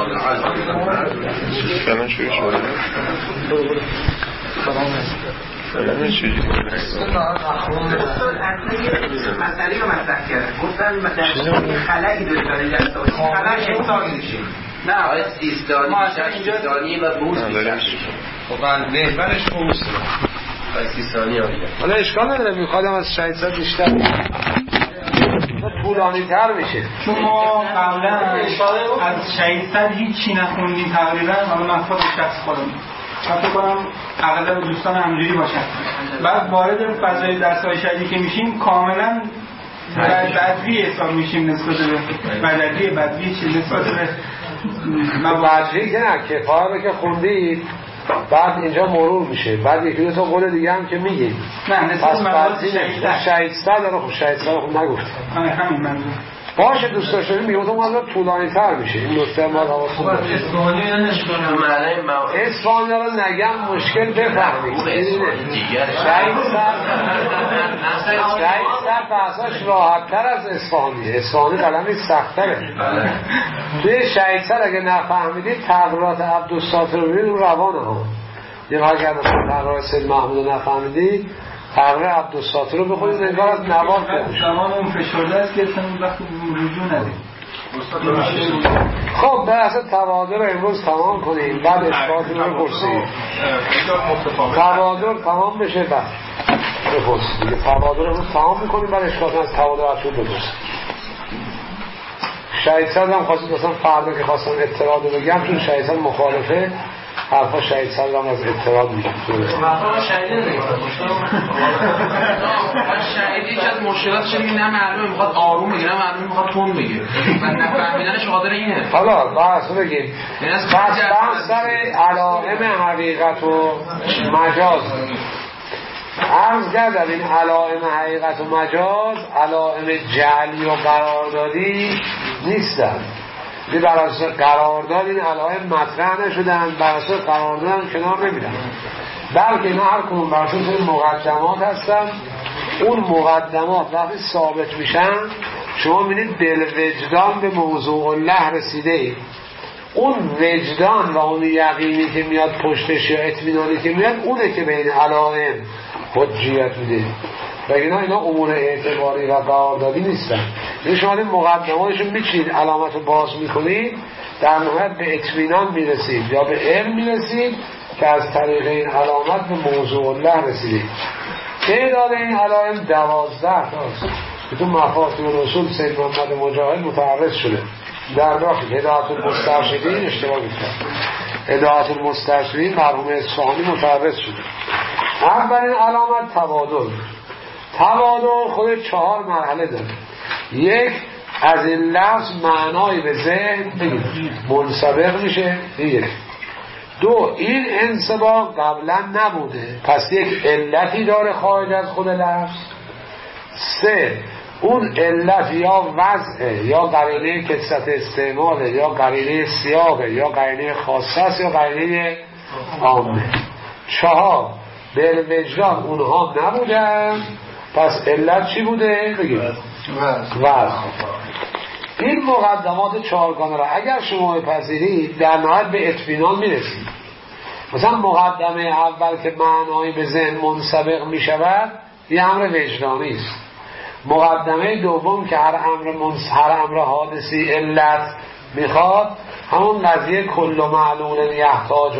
الان چوی شده الان چوی مسئله رو مطرح کرد گفتن مثلا خلایی داره جلسه خلای شیطانی میشه نه آقای سیستانی بیشتر سیستانی و بوز بیشتر خب محورش بوز آقای سیستانی حالا اشکال نداره میخوادم از شهید صد بیشتر طولانی تر میشه چون ما قبلا از شهید صد هیچی نخوندیم تقریبا. حالا من خود شخص خودم من فکر کنم اغلب دوستان همجوری باشن. بعد وارد فضای درس‌های شهیدی که میشیم کاملا بدوی حساب میشیم نسبت به بدوی چیز نسبت به بدوی که نه کفایه که خوندید بعد اینجا مرور میشه بعد یکی دو تا قول دیگه هم که میگید نه نسبت مواد شهید صد رو شهید صد رو نگفت همین منظور باشه دوست داشتنی میگم تو ماذا طولانی تر میشه این نکته ما رو اصفهانی یا نشون معنی اصفهانی رو نگم مشکل بفهمید شهید صد بحثاش راحت تر از اصفهانی قلمی سخت تره توی شهید صد اگه نفهمیدید تقریرات عبدالستار رو روانه ها یه اگر مثلا تقریرات سید محمود نفهمیدید تقرییر عبدالستار رو بخونید انگار از نوار کنید زمان اون فشرده است که اصلا وقتی رجوع ندید. خب بحث تبادر رو امروز تمام کنیم بعد اشکالاتون رو پرسید تبادر تمام بشه بعد بپرسید دیگه تبادر رو تمام میکنیم بعد اشکالاتون از تبادر افشون بپرسید. شهید صد هم خواستید مثلا فردا که خواستم اطلاع رو بگم چون شهید صد مخالفه حرفا شهید صد هم از اطلاع میگم حرفا شهیدی نگیم شهیدی که از مشکلات شدیم نه معلومه میخواد آروم بگیر نه معلومه میخواد تون بگیر و نفهمیدنش قادر اینه. حالا بحث بگیم بحث سر علائم حقیقت و مجاز عرض کردم این علائم حقیقت و مجاز علائم جعلی و قراردادی نیستن بر اساس قرارداد این علائم مطرح نشدن بر اساس قرارداد هم کنار نمیرن بلکه اینا هر کدوم بر اساس مقدمات هستن اون مقدمات وقتی ثابت میشن شما میبینید بالوجدان به موضوع الله رسیده اید اون وجدان و اون یقینی که میاد پشتش یا اطمینانی که میاد اونه که بین علائم حجیت میده و اینا امور اعتباری و قراردادی نیستن. یعنی شما این مقدماتشون میچینید علامت رو باز میکنید در نهایت به اطمینان میرسید یا به علم میرسید که از طریق این علامت به موضوع الله رسیدید. تعداد این علائم 12 تاست که تو مفاتیح الرسول سید محمد مجاهد متعرض شده در داخل هدایت المسترشدین اشتباه میکنم هدایت المسترشدین مرحوم اصفهانی متعرض شده. اولین علامت تبادل خود 4 مرحله داره. یک از این لفظ معنایی به ذهن منسبق میشه. یک دو این انسباق قبلا نبوده پس یک علتی داره خارج از خود لفظ. 3 اون علت یا وضعه یا قرینه کثرت استعماله یا قرینه سیاقه یا قرینه خاصه است یا قرینه عامه. 4 به وجدان اونها نبودن پس علت چی بوده؟ بگید وضع. این مقدمات 4 گانه را اگر شما بپذیرید در نهایت به اطمینان میرسید. مثلا مقدمه اول که معنایی به ذهن منسبق میشود یه امر وجدانی است. مقدمه دوم که هر امر حادثی علت میخواد همون قضیه کل معلول یحتاج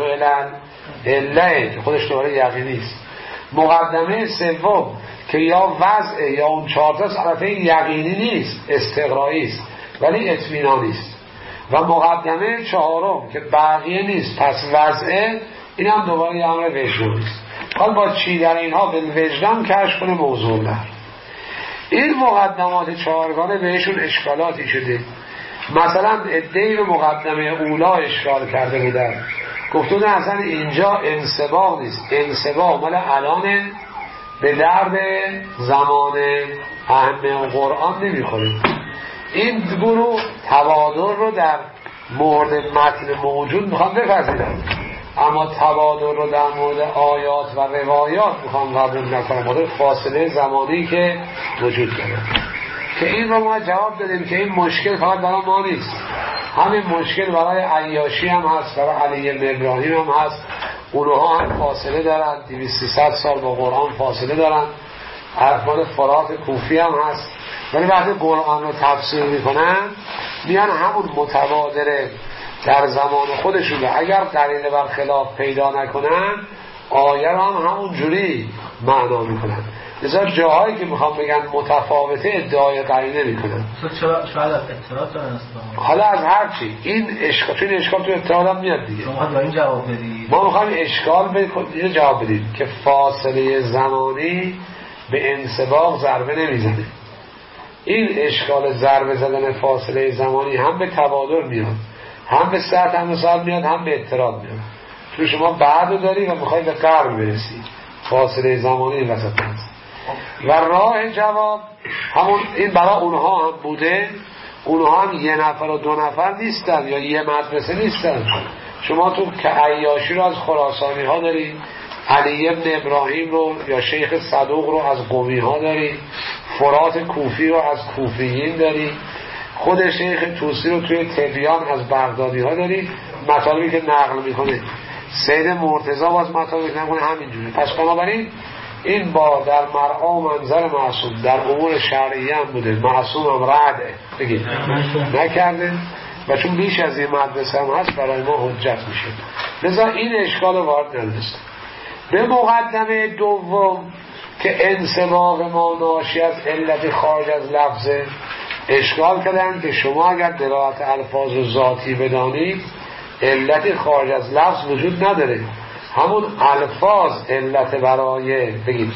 علت خودش دوباره یقینی است. مقدمه سوم که یا وضع یا اون 4 تا طرفه یقینی نیست استقرایی است ولی اطمینانی است. و مقدمه 4 که بقیه نیست پس وضعه این هم دوباره یه امر وجدانی است. حال با چی در اینها به وجدان کشف کنه موضوع در این مقدمات 4 گانه بهشون اشکالاتی شده. مثلا ادعای به مقدمه اولا اشکال کرده بودن گفتون اصلا اینجا انسباق نیست انسباق مال الان به درد زمان اهم قرآن نمیخوره. این گروه تبادل رو در مورد متن موجود میخوان بپذیرن اما تبادل رو در مورد آیات و روایات میخوان قبول نکنن مورد فاصله زمانی که وجود داره. که این رو ما جواب دادیم که این مشکل فقط برای ما نیست، همین مشکل برای عیاشی هم هست، برای علی بن ابراهیم هم هست. اونها هم فاصله دارن، 200-300 سال با قرآن فاصله دارن. ارفان فرات کوفی هم هست، ولی وقتی قرآن رو تفسیر میکنن میان همون متبادر در زمان خودشون رو اگر دلیل بر خلاف پیدا نکنن آیه رو هم همون جوری معنا میکنن. لذا جاهایی که میخوام بگن متفاوته ادعای قرینه میکنن. چرا شاید از اعتراض دارن؟ حالا از هر چی این اشکال، چون اشکال تو اعتراض هم میاد دیگه. شما با این جواب بدید. ما میخوایم اشکال بدیم، جواب بدیم که فاصله زمانی به انسباق ضربه نمیزنه. این اشکال ضربه زدن فاصله زمانی هم به تبادر میاد، هم به سطح مثال میاد، هم به اضطراب میاد. تو شما بعد رو داری و میخوای به قرب برسی، فاصله زمانی این وسط هست. و راه جواب همون این برای اونها هم بوده. اونها هم 1 نفر و 2 نفر نیستن یا یه مدرسه نیستن. شما تو که عیاشی رو از خراسانی ها داری، علی بن ابراهیم رو یا شیخ صدوق رو از قمی ها داری، فرات کوفی رو از کوفیین داری، خود شیخ توسی رو توی تبیان از بغدادی ها داری. مطالبی که نقل میکنه سید مرتضی باز مطالبی که نقل همینجوری. پس بنابراین این با در مرعا و منظر معصوم در امور شرعیه هم بوده، معصوم هم رعده بگید نکرده و چون بیش از این مدرسه هم هست برای ما حجت میشه. لذا این اشکال وارد نداشت. به مقدمه دوم که انسباق ما ناشی از علت خارج از لفظه اشکال کردن که شما اگر دلالت الفاظ و ذاتی بدانید علت خارج از لفظ وجود نداره، همون الفاظ علت برای بگید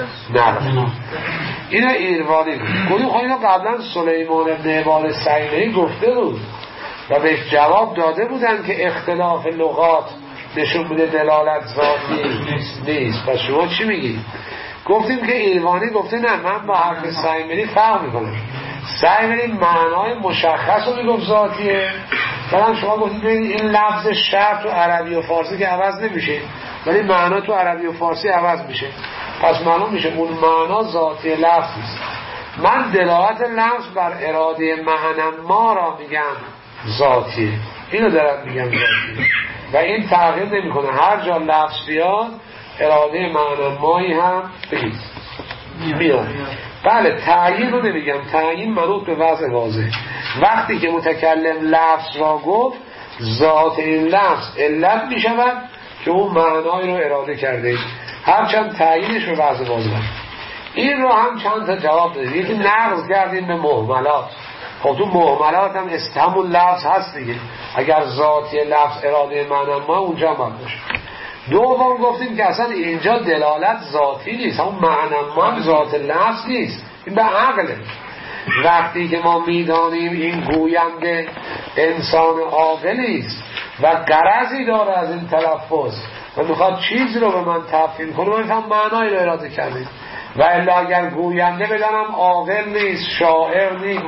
نرم. اینه ایروانی گویی خواهی اینو قبلا سلیمان ابن عباد سیمهی گفته بود و بهش جواب داده بودن که اختلاف لغات نشون بوده دلالت ذاتی نیست. پس شما چی میگی؟ گفتیم که ایروانی گفته نه، من با حرف سیمهی فرق میکنم. سیمهی معنای مشخص رو میگفت ذاتیه، بعدم شما گفتید این لفظ شرط تو عربی و فارسی که عوض نمیشه ولی معنا تو عربی و فارسی عوض میشه. پس معلوم میشه اون معنا ذاتی لفظ نیست. من دلالت لفظ بر اراده معنی ما را میگم ذاتیه، اینو دارم میگم ذاتیه و این تغییر نمیکنه. هر جا لفظ بیاد اراده معنی مایی هم بگید میاد. بله تعیین رو نمیگم، تعیین منوط به وضع واضح. وقتی که متکلم لفظ را گفت ذات این لفظ علت میشود که اون معنای رو اراده کرده، هرچند تعیینش رو وضع واضح. این رو هم چند تا جواب دادیم. یکی نقض کردیم به مهملات. خب تو مهملات هم همون لفظ هست دیگه، اگر ذاتی لفظ اراده معنی ما اونجا هم باشه. دوم گفتیم که اصلا اینجا دلالت ذاتی نیست، همون معنی ما ذات لفظ نیست، این به عقله. وقتی که ما میدانیم این گوینده انسان عاقلی است و غرضی داره از این تلفظ و میخواد چیزی رو به من تفهیم کنه، من هم معنایی رو اراده کردیم. و الا اگر گوینده بدانم عاقل نیست، شاعر نیست،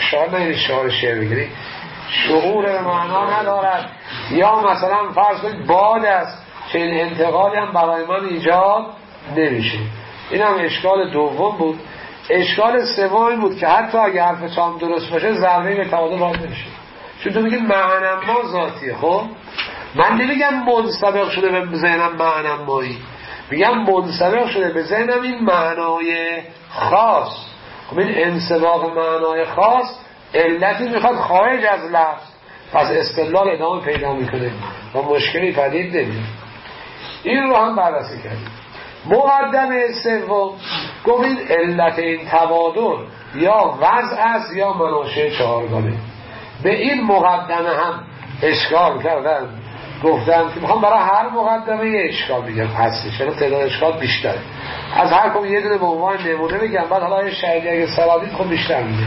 شاعر شعر بگیری شعور به معنا ندارد، یا مثلا فرض کنید باد است که این انتقالی هم برای من ایجاد نمیشه. این هم اشکال دوم بود. اشکال سوم بود که حتی اگر حرف شام درست باشه ضربه به تبادل وارد نمیشه، چون تو میگی معنی ما ذاتیه. خب من نمیگم منسبق شده به ذهنم معنی مایی، میگم منسبق شده به ذهنم این معنای خاص. خب این انسباق معنای خاص علتی میخواد خارج از لفظ، پس استدلال ادامه پیدا میکنه و مشکلی پدید نمیاد. این رو هم بررسی کردیم. مقدمه سوم گفتیم علت این تبادل یا وضع است یا مناشه چهارگانه. به این مقدمه هم اشکال کردن، گفتن که میخوام برای هر مقدمه یه اشکال بگم هستی، چرا تعداد اشکال بیشتره، از هر کم یه دونه به عنوان نمونه بگم، بعد حالا شهیدی اگه سوادید خب بیشتر میگه.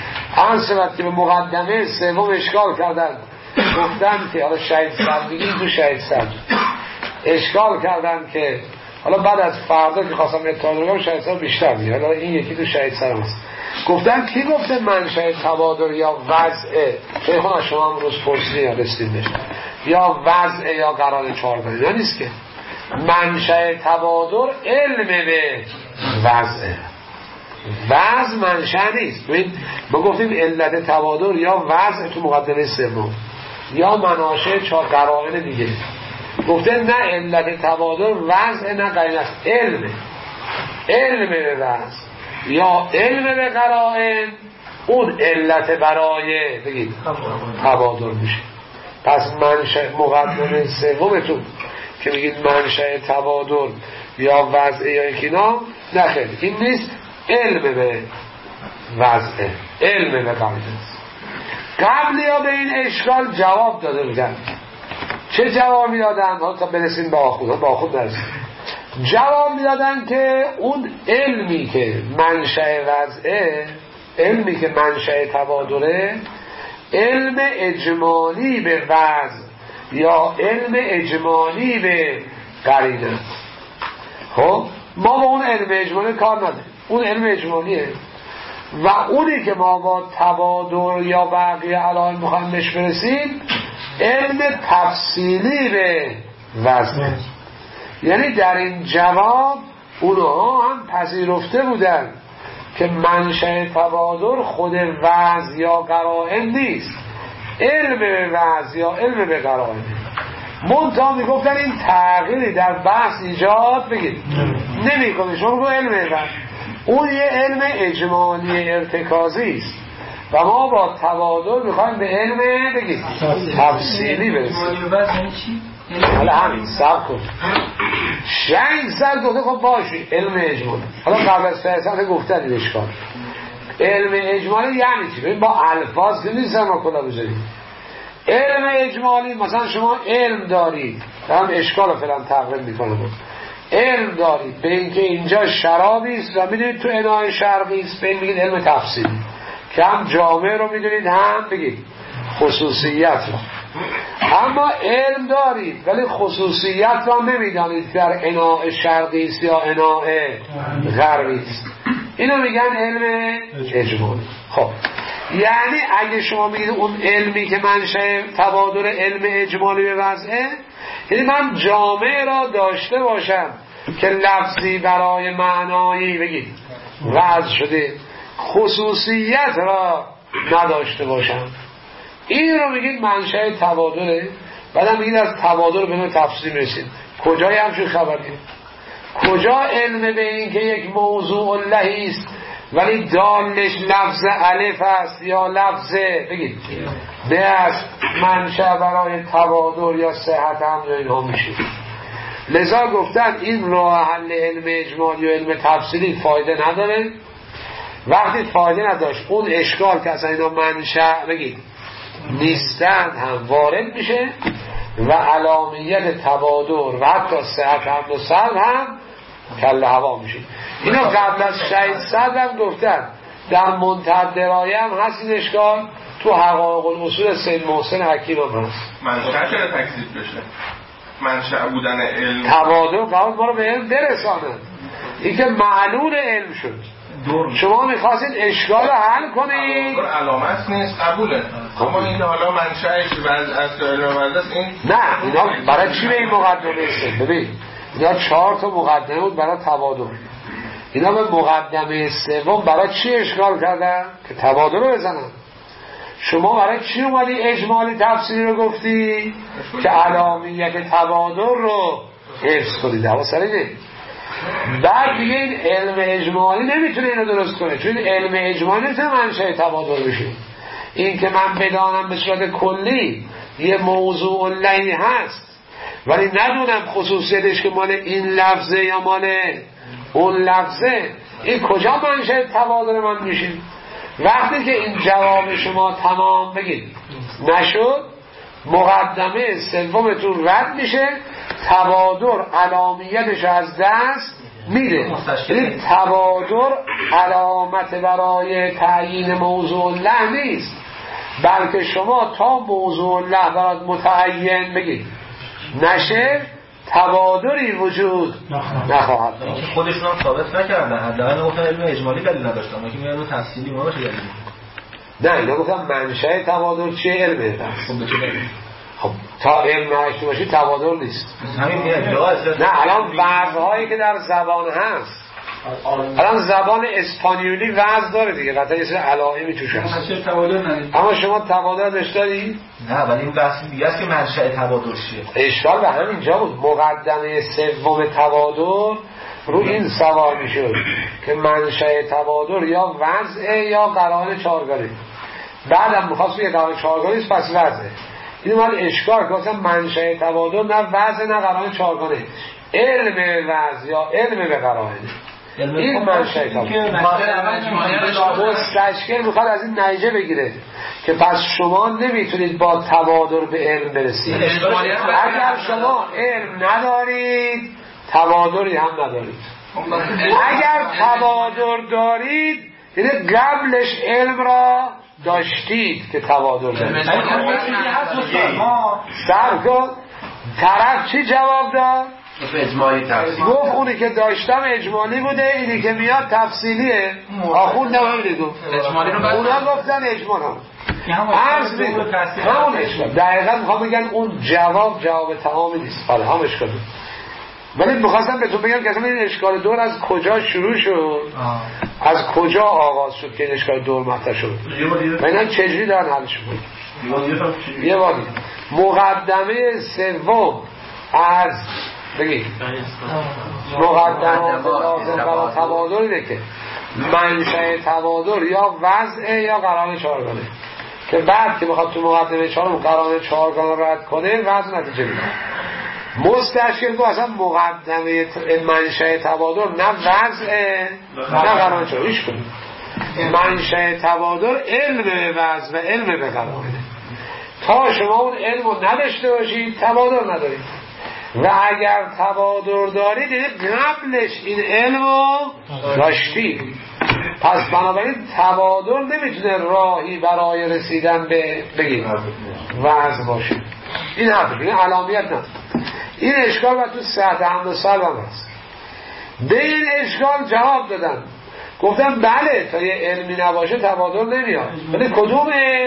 انصبت که به مقدمه سوم اشکال کردن، گفتن که حالا شهید سر بگیم تو شهید سر اشکال کردن که حالا بعد از فردا که خواستم اطلاع رو بگم شهید سر بیشتر میگه، حالا این یکی تو شهید سر هست. گفتن کی گفته منشأ تبادل یا وضعه؟ شیخون از شما هم روز پرسیدی یا رسیدین بشه یا وضعه یا قرار چهارگانه، نه نیست که منشأ تبادل علم به وضعه. وضع منشأ نیست. ببین ما گفتیم علت تبادر یا وضع تو مقدمه سوم یا مناشه 4 قرائن دیگه. گفته نه علت تبادر وضع نه قرینه است، علم به وضع یا علم به قرائن اون علت برای بگید تبادر میشه. پس منشأ مقدمه سومتون که بگید منشأ تبادر یا وضع یا اینا نخیر، این نیست، علم به وضع، علم به قرینه. قبلی ها به این اشکال جواب داده بودن. چه جواب میدادن؟ تا برسیم به آخود نرسیم. جواب میدادن که اون علمی که منشأ وضعه، علمی که منشأ تبادره، علم اجمالی به وضع یا علم اجمالی به قرینه. خب ما با اون علم اجمالی کار نداریم، اون علم اجمالیه و اونی که ما با تبادر یا بقیه علائم میخوایم بهش برسیم علم تفصیلی به وضع. یعنی در این جواب اونها هم پذیرفته بودن که منشأ تبادر خود وضع یا قرائن نیست، علم به وضع یا علم به قرائن. منتها میگفتن این تغییری در بحث ایجاد بگید نمی کنه. شما بگو علم به وضع، اون یه علم اجمالی ارتکازی است و ما با تبادر میخوایم به علم بگید تفصیلی برسیم. حالا همین سب کن شنگ سر گفته خب باشی علم اجمالی. حالا قبل از فلسفه گفتن این اشکال علم اجمالی یعنی چی؟ ببین با الفاظ که نیست ما کلا بذاریم. علم اجمالی مثلا شما علم دارید، هم اشکال رو فعلا تقریب میکنه، علم دارید به اینکه اینجا شرابی است و میدونید تو اناء شرقی است، به این میگید علم تفصیلی که هم جامعه رو میدونید هم بگید خصوصیت رو. اما علم دارید ولی خصوصیت رو نمیدانید در اناء شرقی است یا اناء غربی است، اینو میگن علم اجمالی. خب یعنی اگه شما میگید اون علمی که منشأ تبادر علم اجمالی به وضعه، یعنی من جامعه را داشته باشم که لفظی برای معنایی بگید وضع شده، خصوصیت را نداشته باشم، این رو میگید منشأ تبادره. بعدم میگید از تبادر به تفصیل میرسید. کجای همچون خبریه؟ کجا علم به این که یک موضوع لهی است ولی دالش لفظ الف است یا لفظ بگید به است منشأ برای تبادر یا صحت هم یا اینها میشه. لذا گفتن این راه حل علم اجمالی و علم تفصیلی فایده نداره. وقتی فایده نداشت اون اشکال که اصلا اینا منشأ بگید نیستن هم وارد میشه و علامت تبادر و حتی صحت هم و سلب هم کل هوا میشه. اینا قبل از شهید صدر هم گفتن، در منتهی درایه هم هست این اشکال، تو حقایق الاصول سید محسن حکیم هم هست. منشأ چرا تکذیب بشه؟ منشأ بودن علم تبادر قرار ما رو به علم برسانه، این که معلول علم شد. شما میخواستید اشکال رو حل کنید، علامت نیست قبوله، اما این حالا منشأش وضع است علم وضع است. این نه اینا برای چی به این مقدمه است؟ ببین اینا 4 تا مقدمه بود برای تبادر، اینا به مقدمه سوم برای چی اشکال کردن؟ که تبادر رو بزنن. شما برای چی اومدی اجمالی تفسیری رو گفتی؟ که علامت تبادر رو حفظ کنید. حواسره بعد دیگه این علم اجمالی نمیتونه اینو درست کنه، چون علم اجمالی نمیتونه منشأ تبادر بشه. این که من بدانم به صورت کلی یه موضوع لهی هست ولی ندونم خصوصیتش که مال این لفظه یا مال اون لفظه، این کجا منشأ تبادر من میشه؟ وقتی که این جواب شما تمام بگید نشد، مقدمه سومتون رد میشه، تبادر علامتش از دست میره. یعنی تبادر علامت برای تعیین موضوع له نیست، بلکه شما تا موضوع له برات متعین بگید نشه تبادری وجود نخواهد داشت. خودشون هم ثابت نکردن، حداقل گفتن علم اجمالی دلیل نداشتن، ما که میگن علم تفصیلی ما باشه دلیل. نه اینا گفتن منشأ تبادر چیه؟ علمه. خب تا علم نهشته باشی تبادر نیست. همین ادعا است. نه الان وضع‌هایی که در زبان هست الان زبان اسپانیولی وزن داره دیگه، قطعا یه سری علائمی توش هست. اما شما تبادر داشتی؟ نه، ولی این بحث دیگه است که منشأ تبادر چیه. اشکال به همینجا بود. مقدمه سوم تبادر رو این سوال میشد که منشأ تبادر یا وضعه یا قرائن چهارگانه. بعدم میخواست یه قرائن چهارگانه است، پس وضعه. این من اشکال که مثلا منشأ تبادر نه وضع نه قرائن چهارگانه، علم به وضع یا علم به قرائن. این منشأ تبادر مستشکل میخواد از این نتیجه بگیره که پس شما نمیتونید با تبادر به علم برسید. اگر شما علم ندارید تبادری هم ندارید. اگر تبادر دارید یعنی قبلش علم را داشتید که تبادر دارید. سر کن طرف چی جواب داد؟ گفت اونی که داشتم اجمالی بوده، اینی که میاد تفصیلیه. آخوند نمیده گفت اونا گفتن اجمالی عرض بگم همون اشکال. دقیقا میخوام بگن اون جواب تمامی نیست. حالا هم اشکال ولی میخواستم بهتون بگم که اصلا این اشکال دور از کجا شروع شد، از کجا آغاز شد که این اشکال دور مطرح شد و اینا چجوری دارن حل شد. یه وادی مقدمه سوم از بگید مقدمات لازم برای تبادر اینه که منشأ تبادر یا وضع یا قرائن چهارگانه، که بعد که بخواد تو مقدمه چهارم قرائن چهارگانه رد کنه وضع نتیجه میده. مستشکل که اصلا مقدمه منشأ تبادر نه وضع نه قرائن چهارگانه ایش کنید. منشأ تبادر علم به وضع و علم به قرائن. تا شما اون علم رو نداشته باشید تبادر ندارید، و اگر تبادر دارید قبلش این علم رو داشتید. پس بنابراین تبادر نمیتونه راهی برای رسیدن به بگید وضع باشه. این حرف این علامیت نه. این اشکال و تو سطح حمل و سلب هم هست. به این اشکال جواب دادن، گفتن بله تا یه علمی نباشه تبادر نمیاد، ولی کدوم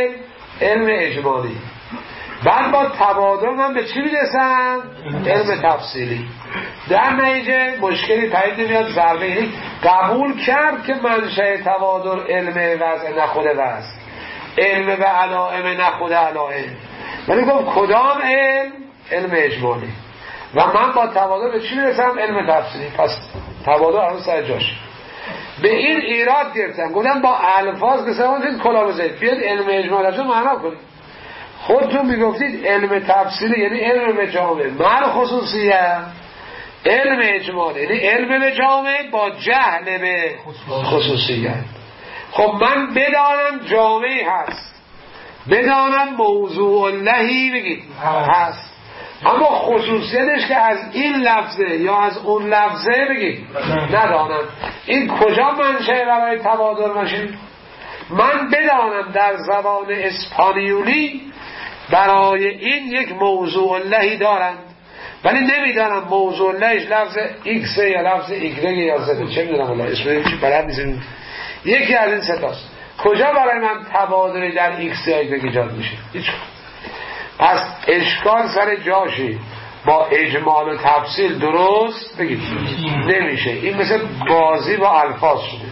علم اجمالی. بعد با تبادر من به چی میرسن؟ علم تفصیلی. در نتیجه مشکلی پدید نمیاد. ضربه قبول کرد که منشأ تبادر علم وضع نه خود وضع، علم به علائم نه خود علائم، ولی گفت کدام علم اجمالی. و من با تبادر به چی میرسم؟ علم تفصیلی. پس تبادر الان سر جاش. به این ایراد گرفتم، گفتم با الفاظ که سوال کلا بزنید بیاد علم اجمالی رو معنا کنید. خودتون میگفتید علم تفصیلی یعنی علم به جامعه، مال خصوصیه علم اجمالی یعنی علم به جامعه با جهل به خصوصیه. خب من بدانم جامعه هست، بدانم موضوع اللهی بگید هست، اما خصوصیتش که از این لفظه یا از اون لفظه بگید ندانم. این کجا منشأ برای تبادر باشه؟ من بدانم در زبان اسپانیولی برای این یک موضوع اللهی دارند، ولی نمیدانم موضوع اللهش لفظ ایکس یا لفظ ایگرگ یا زده، چه میدونم الله اسمه چی بلد نیستم. یکی از این ستاست. کجا برای من تبادلی در ایکس یا ایگرگ ایجاد میشه؟ هیچ. پس اشکال سر جاشی با اجمال و تفصیل درست بگید نمیشه. این مثل بازی با الفاظ شده.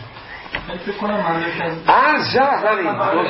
از همین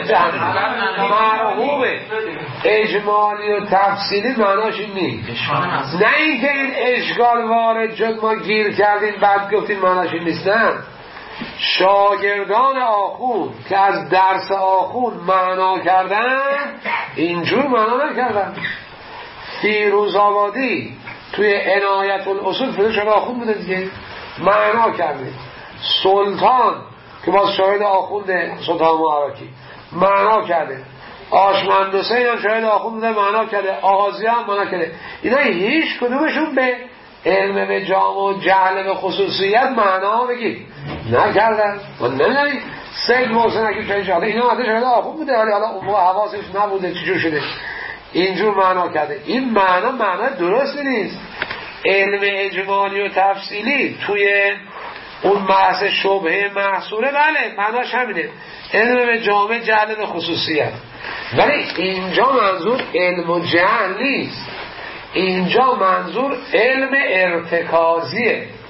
مرحومه اجمالی و تفصیلی معناش این نیست. نه اینکه این اشکال وارد شد ما گیر کردیم بعد گفتیم معناش این نیست. نه، شاگردان آخوند که از درس آخوند معنا کردن اینجور معنا نکردن. فیروزآبادی توی عنایت الاصول فیروز آخوند بوده دیگه معنا کرده. سلطان که باز شاهد آخوند سلطان معرکی معنا کرده. آشمند حسین هم شاهد آخوند بوده معنا کرده. آغازی هم معنا کرده. اینا هیچ کدومشون به علم به جامع و جهل به خصوصیت معنا بگید نکردن. و نمیدونی سید محسن اگه شاهد شاهده اینا حتی شاهد آخوند بوده ولی حالا اون حواسش نبوده چجور شده اینجور معنا کرده. این معنا درستی نیست. علم اجمالی و تفصیلی توی اون بحث شبهه محصوره بله معناش همینه، علم به جامع جهل به خصوصیت، ولی اینجا منظور علم و جهل نیست. اینجا منظور علم ارتکازیه،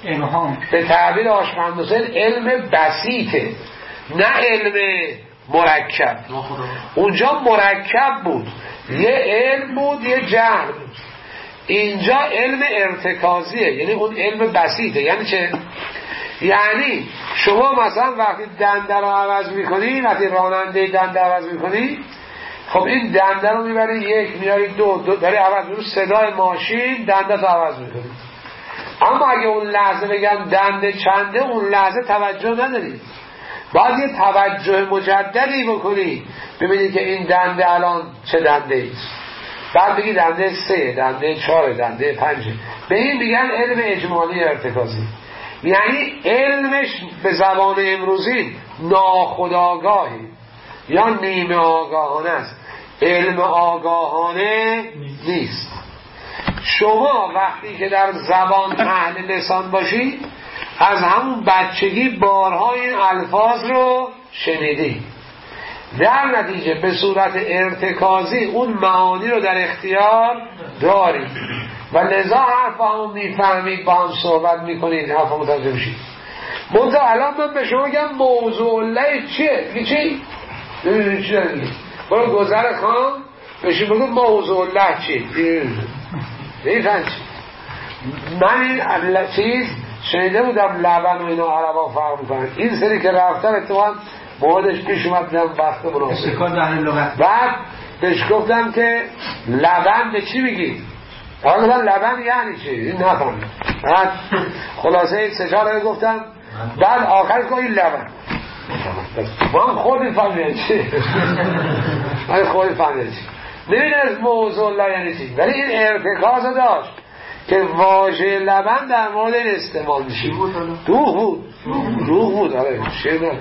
به تعبیر آشقند حسین علم بسیطه، نه علم مرکب. اونجا مرکب بود، یه علم بود یه جهل بود. اینجا علم ارتکازیه، یعنی اون علم بسیطه. یعنی چه؟ یعنی شما مثلا وقتی دنده رو عوض میکنی، وقتی راننده دنده عوض میکنی، خب این دنده رو میبری یک، میاری دو داری عوض میکنی، صدای ماشین دنده رو عوض میکنی. اما اگه اون لحظه بگم دنده چنده، اون لحظه توجه نداری، باید یه توجه مجددی بکنی ببینی که این دنده الان چه دنده ایست، بعد بگی دنده 3، دنده 4، دنده 5. به این میگن علم اجمالی ارتکازی. یعنی علمش به زبان امروزی ناخودآگاهی یا نیمه آگاهانه است، علم آگاهانه نیست. شما وقتی که در زبان اهل لسان باشی، از همون بچگی بارها این الفاظ رو شنیدی، در نتیجه به صورت ارتکازی اون معانی رو در اختیار داری و لذا حرف هم میفهمید، با هم صحبت میکنید، حرف هم متوجه میشید. منطقه الان من به شما گم موضوع الله چیه؟ چی؟ برو گذر خان بشید بگو موضوع الله چیه؟ نیفن چی؟ من این چیز شنیده بودم لبن و اینا عربا فرق میکنن، این سری که رفتن اتفاقا موردش پیش اومد دیدم وقت مناسب، بعد بهش گفتم که لبن به چی میگی؟ آقا لبن یعنی چی؟ این نفهم. بعد خلاصه 3-4 گفتم، بعد آخر که این لبن من خودی فهمیدم چی؟ من خودی فهمیدم چی؟ نمید از موضوع الله یعنی چی؟ ولی این ارتکاز داشت که واژه لبن در مورد این استعمال میشه. روح بود آره شیر نه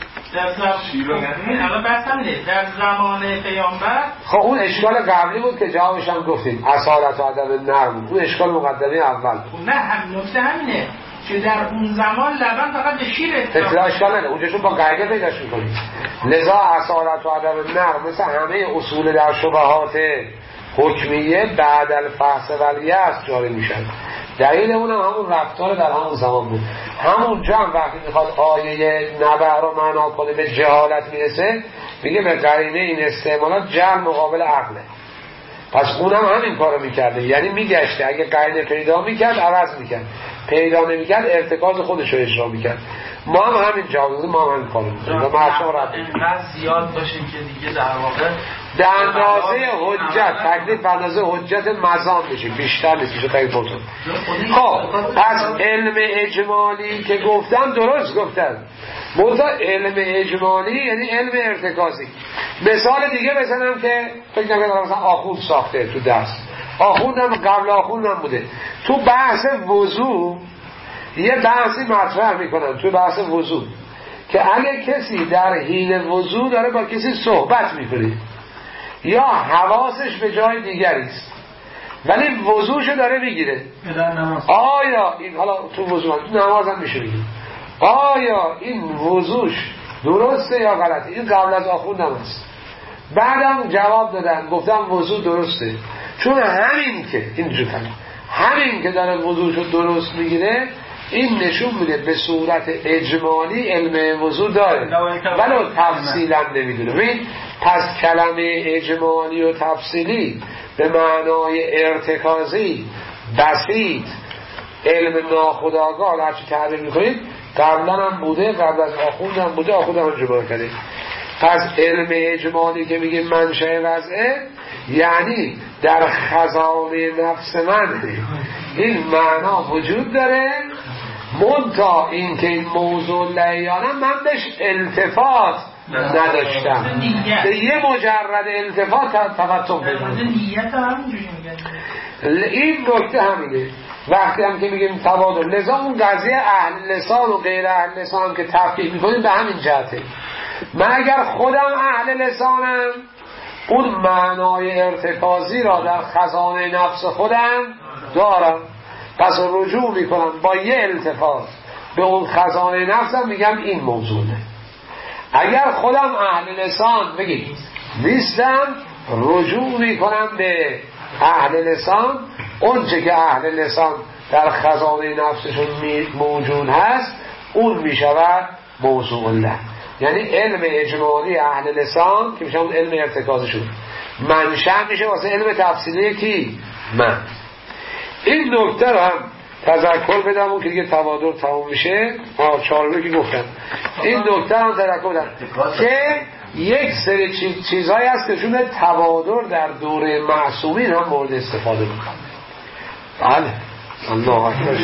در زمان پیامبر. خب اون اشکال قبلی بود که جوابش هم گفتیم، اصالت و عدم نرم، اون اشکال مقدمه اول. نه هم نکته همینه که در اون زمان لبن فقط به شیر اشکال نه، اونجاشون با قاعده پیداش میکنیم. لذا اصالت و عدم نرم مثل همه اصول در شبهات حکمیه بعد الفحص والیأس جاری میشن. دلیل اونم همون رفتار در همون زمان بود. همون جا وقتی میخواد آیه نبع رو معنا کنه به جهالت میرسه، میگه به قرینه این استعمالات جهل مقابل عقله. پس اونم همین کارو میکرده، یعنی میگشته، اگه قرینه پیدا میکرد عوض میکرد، پیدا نمیکرد ارتکاز خودش رو اجرا میکرد. ما هم همین جواب، ما هم همین کارو میکنیم و معشوق را اینقدر زیاد باشیم که دیگه در واقع در اندازه حجت، تکلیف اندازه حجت مزان بشه، بیشتر نیست بشه تکلیف حجت. خب پس علم اجمالی که گفتم درست گفتم، موضوع علم اجمالی یعنی علم ارتکازی. مثال دیگه بزنم که فکر نکنم مثلا آخوند ساخته تو درس، آخوندم قبل آخوندم بوده، تو بحث وضو یه بحثی مطرح میکنن، تو بحث وضو که اگه کسی در حین وضو داره با کسی صحبت میکنه یا حواسش به جای دیگری است ولی وضوشو داره میگیره، آیا این حالا تو وضو تو نماز هم میشه بگیم آیا این وضوش درسته یا غلطه؟ این قبل از آخوندم است. بعدم جواب دادن گفتم وضو درسته، چون همین که داره وضوشو درست میگیره، این نشون میده به صورت اجمالی علم وضو داره ولو تفصیلا نمیدونه. ببین پس کلمه اجمالی و تفصیلی به معنای ارتکازی، بسیط، علم ناخودآگاه هرچی تعبیر میکنید قبلا هم بوده، قبل از آخوند هم بوده، آخوند هم جبران کرده. پس علم اجمالی که میگه منشأ وضعه یعنی در خزانه نفس من این معنا وجود داره، منتها این که این موضوع لیانه من بهش التفات نداشتم، به یه مجرد التفات تفتم پیدا. این نکته همینه وقتی هم که میگیم تبادل. لذا اون قضیه اهل لسان و غیر اهل لسان هم که تفکیک میکنیم به همین جهته. من اگر خودم اهل لسانم اون معنای ارتکازی را در خزانه نفس خودم دارم، پس رجوع میکنم با یه التفات به اون خزانه نفسم، میگم این موضوعه. اگر خودم اهل لسان بگید نیستم، رجوع میکنم به اهل لسان، اون چه که اهل لسان در خزانه نفسشون موجود هست اون میشود موضوع له. یعنی علم اجمالی اهل لسان که میشه اون علم ارتکازشون منشأ میشه واسه علم تفصیلی کی؟ من. این نکته رو هم تذکر بدم اون که دیگه توادر تموم میشه. چهارمی که گفتم این نکته هم تذکر بدم که یک سری چیزهایی هست که چون توادر در دوره معصومین هم مورد استفاده میکنه. بله الله اکبر.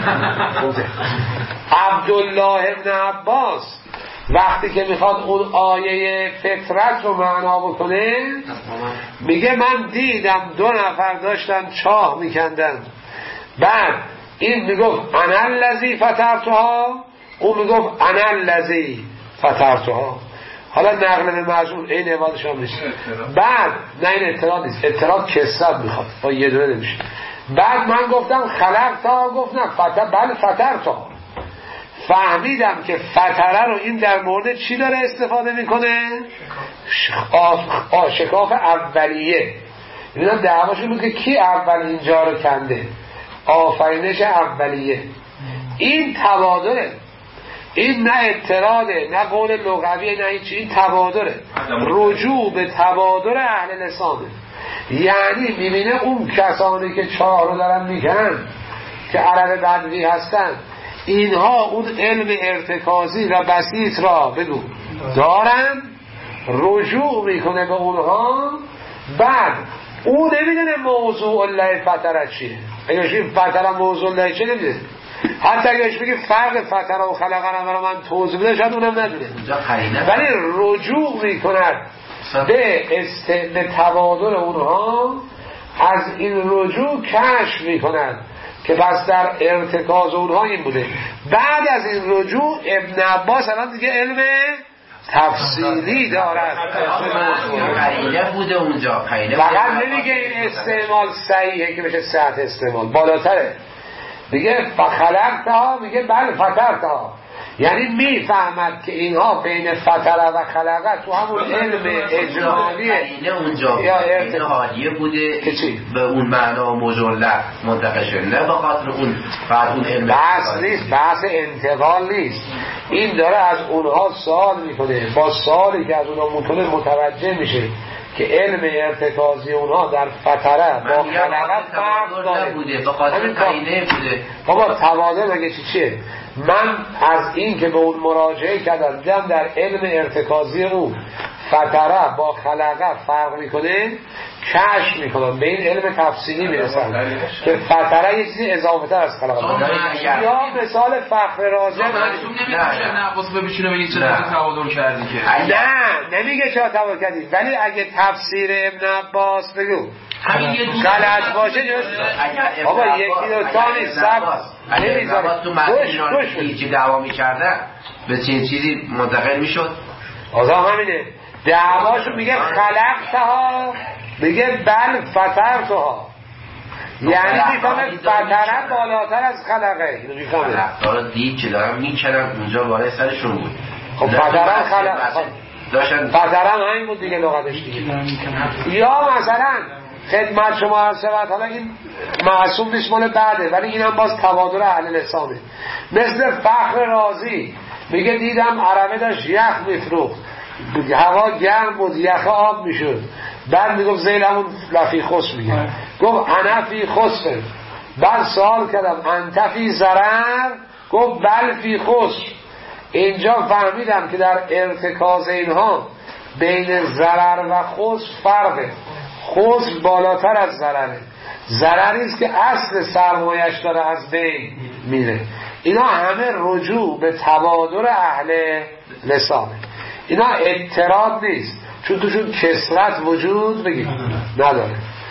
عبدالله ابن عباس وقتی که میخواد اون آیه فطرت رو معنا بکنه میگه من دیدم 2 نفر داشتن چاه میکندن، بعد این میگفت انا الذی فطرتها، اون میگفت انا الذی فطرتها. حالا نقل به مضمون این عبادش هم نیست. بعد نه این اطلاع نیست، اطلاع کسرت میخواد با یه دونه نمیشه. بعد من گفتم خلقتها، گفت نه بله فطرتها. فهمیدم که فتره رو این در مورد چی داره استفاده میکنه؟ شکاف اولیه. اینا دعواشون بود که کی اول اینجا رو کنده، آفرینش اولیه. این توادره، این نه اعتراضه نه قول لغویه نه هیچ، این توادره، رجوع به توادر اهل لسانه. یعنی میبینه اون کسانی که چاه رو دارن میکنن که عرب بدوی هستن، اینها اون علم ارتکازی و بسیط را بگو دارن، رجوع میکنه به اونها. بعد او نمیدونه موضوع الله فتره چیه. اگرش بگه فتره موضوع الله چیه نمیدونه. حتی اگرش بگه فرق فتره و خلقه رو من توضیح بده شاید اونم ندونه، ولی رجوع میکند به توادر اونها. از این رجوع کشف میکند که پس در ارتکاز اونها این بوده. بعد از این رجوع ابن عباس الان دیگه علم تفصیلی دارد. قرینه بوده اونجا، فقط نمیگه این استعمال صحیحه که بشه صحت استعمال، بالاتره. میگه فخلقتها، میگه بله فطرتها. یعنی میفهمد که اینها بین فتره و خلقه تو همون علم اجمالیه اونجا یا حالیه بوده که به اون معنا مجلل منتقل شده، نه به خاطر اون بعد اون علم بحث نیست، بحث انتقال نیست. این داره از اونها سوال میکنه، با سوالی که از اونها میکنه متوجه میشه که علم ارتکازی اونها در فتره با خلقه فرق داره بوده، به خاطر قرینه بوده. بابا توادر مگه چیه؟ من از این که به اون مراجعه کردم دیدم در علم ارتکازی اون فتره با خلقه فرق میکنه، کشف میکنم به این علم تفصیلی میرسن که فتره یه چیزی اضافه تر از خلقه. یا مثال فخر رازی نمیشه نقص ببینه بگید چرا توادر کردی که نه نمیگه چرا توادر کردی، ولی اگه تفسیر ابن عباس بگو غلط باشه بابا یکی دو تا نیست نمیذاره تو مدینه که دعوا میکردن به چه چیزی منتقل میشد. آزا همینه دعواشو میگه خلقتها، میگه بل فطرتها. یعنی میفهمه فتره بالاتر از خلقه. اینو میفهمه دارا دید که دارم میکنن اونجا بالای سرشون بود. خب فتره خلقه داشتن، فتره همین بود دیگه لغتش دیگه. یا مثلا خدمت شما عرض شود، حالا این معصوم نیست مال بعده ولی اینم باز توادر اهل لسانه. مثل فخر رازی میگه دیدم عربه داشت یخ میفروخت، هوا گرم بود یخ آب میشد، بعد میگفت زیل همون لفی خس میگه، گفت انا فی خسفه. بعد سوال کردم انت فی ضرر، گفت بل فی خسف. اینجا فهمیدم که در ارتکاز اینها بین ضرر و خسف فرقه. خسف بالاتر از ضرره، ضرری است که اصل سرمایش داره از بین میره. اینا همه رجوع به توادر اهل لسانه. اینا اعتراض نیست، چون توشون کثرت وجود بگید نداره،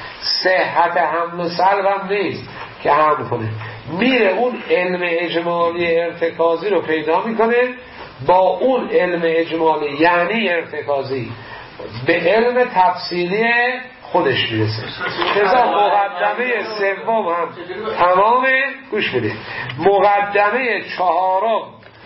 صحت حمل و سلب هم نیست که حمل کنه. میره اون علم اجمالی ارتکازی رو پیدا میکنه، با اون علم اجمالی یعنی ارتکازی به علم تفصیلی خودش میرسه. لذا مقدمه سوم هم تمامه. گوش بده، مقدمه چهارم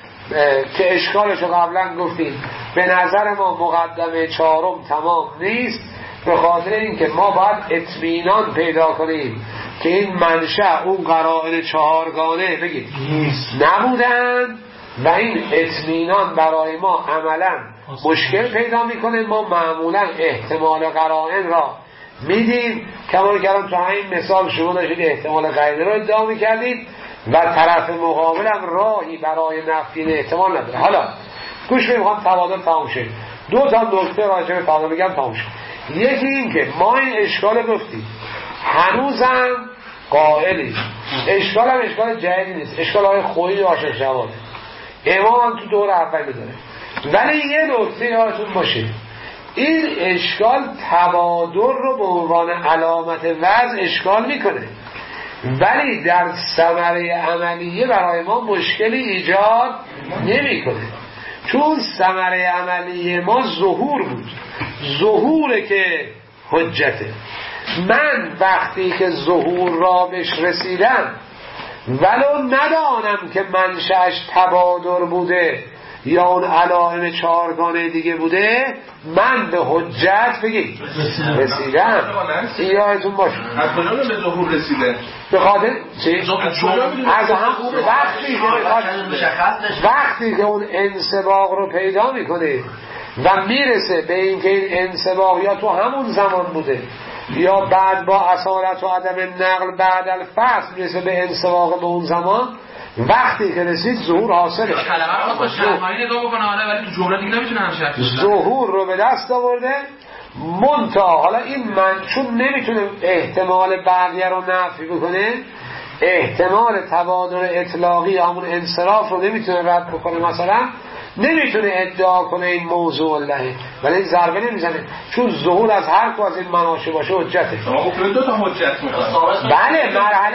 که اشکالشو قبلا گفتیم، به نظر ما مقدمه چهارم تمام نیست، به خاطر اینکه ما باید اطمینان پیدا کنیم که این منشأ اون قرائن چهارگانه بگید نبودن و این اطمینان برای ما عملا مشکل پیدا میکنه. ما معمولا احتمال قرائن را میدیم، کما که الان تو همین مثال شما داشتید احتمال غیره رو ادعا میکردید و طرف مقابل هم راهی برای نفی این احتمال نداره. حالا گوش میخوام تبادل تمام شه. دو تا نکته راجع به تبادل میگم تمام شه. یکی این که ما این اشکال گفتیم هنوزم قائلی، اشکال هم اشکال جدیدی نیست، اشکال های خویی عاشق شواده امام هم تو دور اول داره. ولی یه نکته یادتون باشه این اشکال تبادل رو به عنوان علامت وضع اشکال میکنه، ولی در ثمره عملیه برای ما مشکلی ایجاد نمیکنه، چون ثمره عملیه ما ظهور بود. ظهوره که حجته. من وقتی که ظهور را بهش رسیدم ولو ندانم که منشأش تبادر بوده یا اون علائم چهارگانه دیگه بوده، من به حجت بگید رسیدم. یادتون باشه از کجا به ظهور رسیده؟ به خاطر چی؟ از هم وقتی که اون انسباق رو پیدا میکنه و میرسه به اینکه این انسباق یا تو همون زمان بوده یا بعد با اصالت و عدم نقل بعد الفصل میرسه به انسباق به اون زمان، وقتی که رسید ظهور حاصله. کلمه رو با شرمایی نگاه بکنه ولی تو جمله دیگه نمیتونه هم شرط بشه. ظهور رو به دست آورده منتها حالا این من چون نمیتونه احتمال بقیه رو نفی بکنه، احتمال تبادل اطلاقی همون انصراف رو نمیتونه رد بکنه، مثلا نمیتونه ادعا کنه این موضوع اللهه، ولی این ضربه نمیزنه چون ظهور از هر کو از این مناشه باشه حجته. خب دو تا حجت میخواد. بله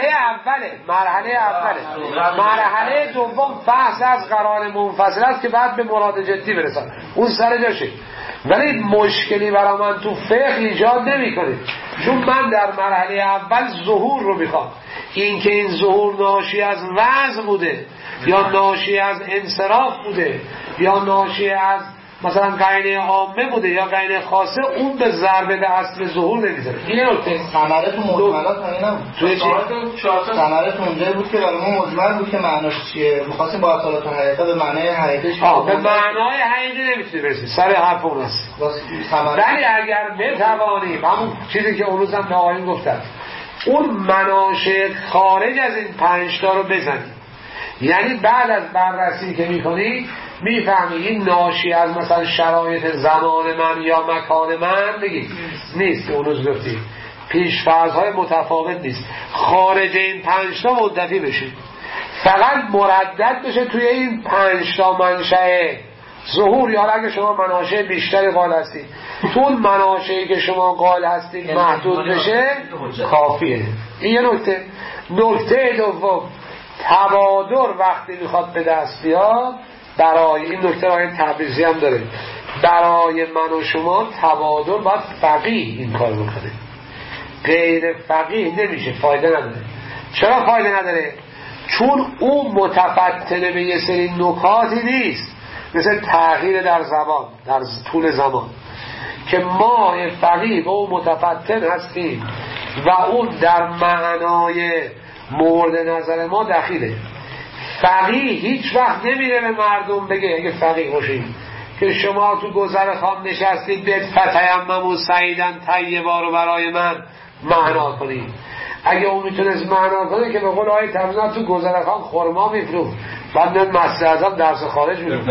مرحله دوم فحص از قرائن منفصل است که بعد به مراد جدی برسن، اون سر جاشه. ولی مشکلی برای من تو فقه ایجاد نمیکنه، چون من در مرحله اول ظهور رو میخوام. این که این ظهور ناشی از وضع بوده یا ناشی از انصراف بوده یا ناشی از مثلا قرینه عامه بوده یا قرینه خاصه، اون به ضربه به اصل ظهور نمیذاره. این نکته ثمره تو مجملات همینم توی چی؟ ثمره تو اونجایی بود که برای ما مجمل بود که معناش چیه، می‌خواستیم با اصالت و حقیقت به معنای حقیقتش به معنای حقیقی نمیتونی برسی، سر حرف اون است. ولی اگر بتوانیم همون چیزی که اون روز هم آقایون گفتن اون مناشأ خارج از این 5 تا رو بزنیم، یعنی بعد از بررسی که میکنی میفهمی این ناشی از مثلا شرایط زمان من یا مکان من بگید نیست، اون روز گفتی پیش‌فرض‌های متفاوت نیست، خارج این 5 تا مدتی بشید، فقط مردد بشه توی این 5 تا منشأ ظهور. یا اگه شما مناشأ بیشتری قائل هستید، تو اون مناشأی که شما قائل هستید محدود بشه کافیه. این یه نکته. نکته دوم تبادر وقتی میخواد به دست بیاد، برای این نکته راه تبریزی هم داره، برای من و شما تبادر باید فقیه این کار بکنه، غیر فقیه نمیشه، فایده نداره. چرا فایده نداره؟ چون اون متفتنه به یه سری نکاتی نیست، مثل تغییر در زبان در طول زمان که ما فقیه با اون متفتن هستیم و اون در معنای مورد نظر ما دخیله. فقیه هیچ وقت نمیره به مردم بگه اگه فقیه باشید که شما تو گذر خام نشستید بیت فتیمم و سعیدن طیبا رو برای من معنا کنید. اگه اون میتونست معنا کنه که به قول آیه تمزن تو گذر خام خرما میفروخت، بعد من مسجد اعظم درس خارج میدونم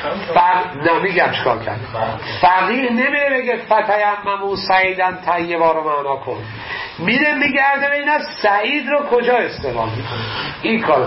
نمیگم چکار کرد. فقیه نمیره بگه فتیمم و سعیدن طیبا رو معنا کن، میره میگرده ببینه سعید رو کجا استعمال میکنه. این کار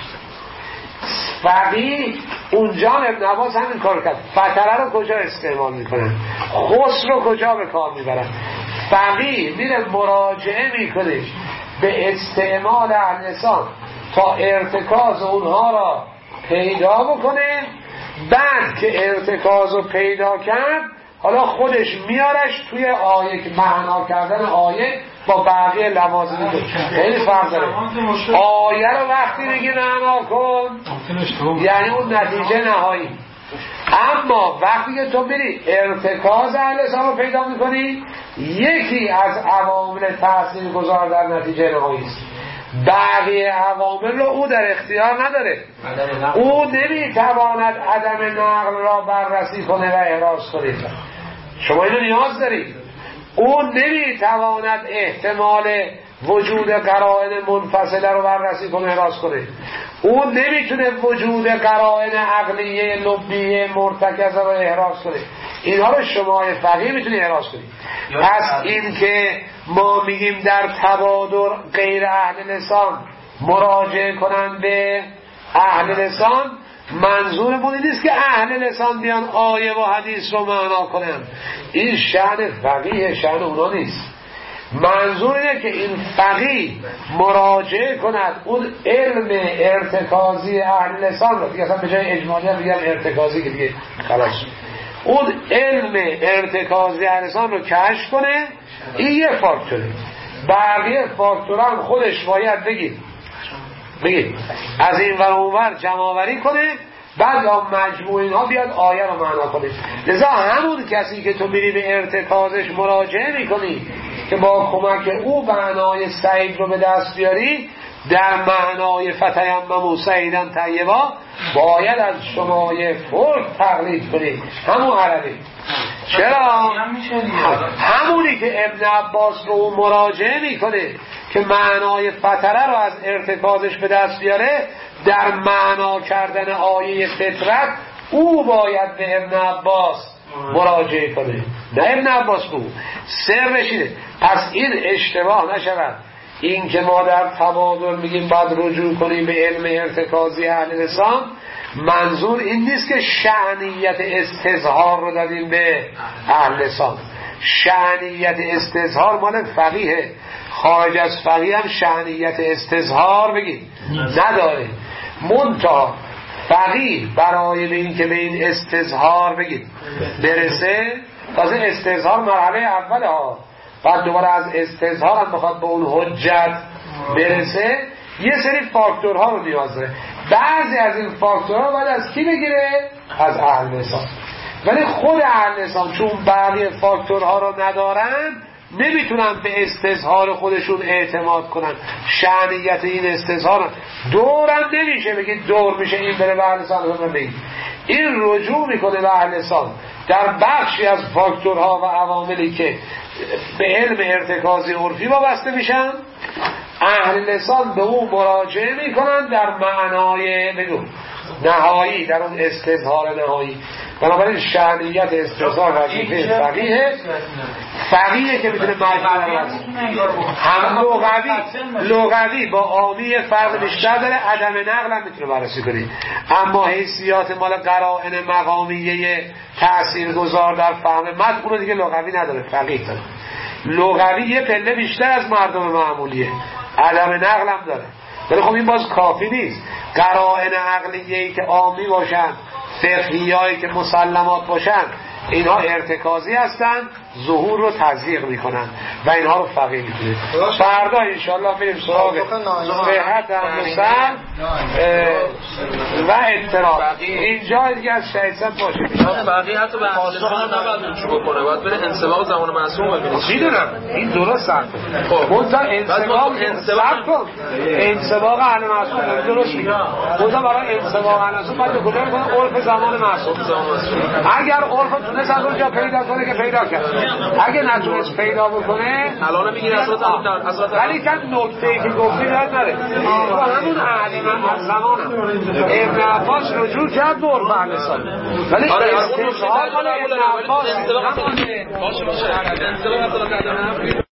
فقیه اونجا ابن عباس همین کار کرد، فتره رو کجا استعمال میکنن، خس رو کجا به کار میبرن. فقیه میره مراجعه میکنه به استعمال اهل‌لسان تا ارتکاز اونها را پیدا بکنه، بعد که ارتکاز رو پیدا کرد حالا خودش میارش توی آیه که معنا کردن آیه با بقیه لوازم خیلی فرق داره. آیه رو وقتی میگی معنا کن یعنی اون نتیجه نهایی، اما وقتی که تو میری ارتکاز اهل لسان رو پیدا میکنی یکی از عوامل تاثیرگذار در نتیجه نهایی است. بقیه عوامل رو او در اختیار نداره. او نمیتواند عدم نقل را بررسی کنه و احراز کنه. شما اینو نیاز دارید. او نمیتواند احتمال وجود قرائن منفصله رو بررسی کنه احراز کنه. او نمیتونه وجود قرائن عقلیه لبیه مرتکزه رو احراز کنه. اینها رو شما فقیه میتونی احراز کنید. پس این که ما میگیم در تبادر غیر اهل لسان مراجعه کنن به اهل لسان، منظورمون این نیست که اهل لسان بیان آیه و حدیث رو معنا کنن. این شأن فقیه، شأن اونا نیست. منظور اینه که این فقیه مراجعه کند اون علم ارتکازی اهل لسان رو، دیگه اصلا به جای اجمالی هم بگم ارتکازی که دیگه خلاص، اون علم ارتکازی اهل لسان رو کشف کنه. این یه فاکتوره. بقیه فاکتورها هم خودش باید بگید از این ور اونور جمع‌آوری کنه، بعد یا مجموع اینها بیاد آیه رو معنا کنه. لذا همون کسی که تو میری به ارتکازش مراجعه میکنی که با کمک او معنای سعید رو به دست بیاری، در معنای فتیمموا سعیدا طیبا باید از شمای فرد تقلید کنی، همون عربی. چرا؟ همونی که ابن عباس رو او مراجعه میکنه که معنای فتره رو از ارتکازش به دست بیاره، در معنا کردن آیه فطرت او باید به ابن عباس مراجعه کنه، نه ابن عباس به او. سرش اینه. پس این اشتباه نشود. این که ما در تبادل میگیم باید رجوع کنیم به علم ارتکازی اهل لسان، منظور این نیست که شأنیت استظهار رو دادیم به اهل لسان. شأنیت استظهار مال فقیه. خارج از فقیه هم شأنیت استظهار بگیم نداره. منتها فقیه برای این که به این استظهار بگیم برسه، تازه استظهار مرحله اوله ها، بعد دوباره از استظهار هم بخواد به اون حجت برسه، یه سری فاکتورها رو نیاز داره. بعضی از این فاکتورها باید از کی بگیره؟ از اهل لسان. ولی خود اهل لسان چون بقیه فاکتورها رو ندارن، نمیتونن به استظهار خودشون اعتماد کنن. شأنیت این استظهار دورم نمیشه بگید دور میشه این بره به اهل لسان بگید. این رجوع میکنه به اهل لسان در بخشی از فاکتورها و عواملی که به علم ارتکازی عرفی وابسته میشن. اهل لسان به اون مراجعه میکنن در معنای نهایی، در اون استظهار نهایی. بنابراین شأنیت استظهار وظیفه فقیه که میتونه مجموعه رو هم لغوی با عامی فرق بیشتر داره، عدم نقل هم میتونه بررسی کنی. اما حیثیات مال قرائن مقامیه تأثیرگذار در فهم متن اونو دیگه لغوی نداره، فقیه داره. لغوی یه پله بیشتر از مردم معمولیه، عدم نقل هم داره. ولی خب این باز کافی نیست. قرائن عقلیه‌ای که عامی باشن، فقهیایی که مسلمات باشن، اینها ارتکازی هستن، ظهور رو تضییق میکنن و اینها رو فقیه میکنه. فردا انشاءالله میریم سراغ صحت همسن و اطلاع. اینجا دیگه از شهیدسن باشه فقیه حتی به اصلا نباید رجوع بکنه، باید بره انسباق زمان معصوم ببینید. میدونم این درست سرد منطقه انسباق اهل معصوم درست میگه. منطقه برای انسباق اهل معصوم باید بکنه عرف زمان معصوم. اگر عرف تونست از اونجا پیدا کنه که پیدا کرد، اگه نتونست پیدا بکنه الان میگیره اصلا ولی که نکته‌ای که گفتی یاد نره تو همون اهلی من از زمان ابن عباس رجوع کرد به عرف اهل لسان، ولی استظهار مال ابن عباس باشه